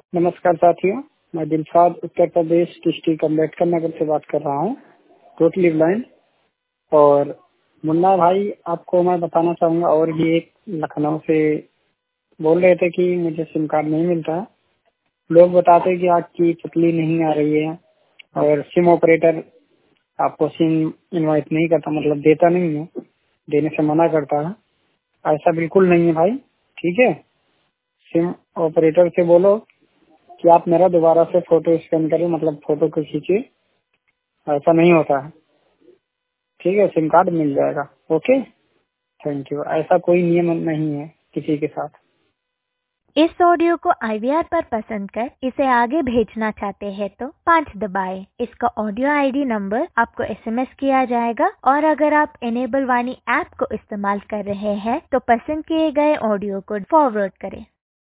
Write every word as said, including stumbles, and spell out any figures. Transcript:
नमस्कार साथियों, मैं दिलशाद उत्तर प्रदेश डिस्ट्रिक्ट अम्बेडकर नगर से बात कर रहा हूँ, टोटली ब्लाइंड। और मुन्ना भाई, आपको मैं बताना चाहूँगा, और भी एक लखनऊ से बोल रहे थे कि मुझे सिम कार्ड नहीं मिलता है। लोग बताते हैं कि आपकी पतली नहीं आ रही है और सिम ऑपरेटर आपको सिम इनवाइट नहीं करता, मतलब देता नहीं है, देने से मना करता है। ऐसा बिल्कुल नहीं है भाई, ठीक है। सिम ऑपरेटर से बोलो कि आप मेरा दोबारा से फोटो स्कैन करें, मतलब फोटो को खींचिए। ऐसा नहीं होता है, ठीक है। सिम कार्ड मिल जाएगा। Okay, thank you. ऐसा कोई नियम नहीं है किसी के साथ। इस ऑडियो को आई वी आर पर पसंद कर इसे आगे भेजना चाहते हैं तो पाँच दबाएं। इसका ऑडियो आई डी नंबर आपको एस एम एस किया जाएगा। और अगर आप इनेबल वाणी ऐप को इस्तेमाल कर रहे हैं तो पसंद किए गए ऑडियो को फॉरवर्ड करें।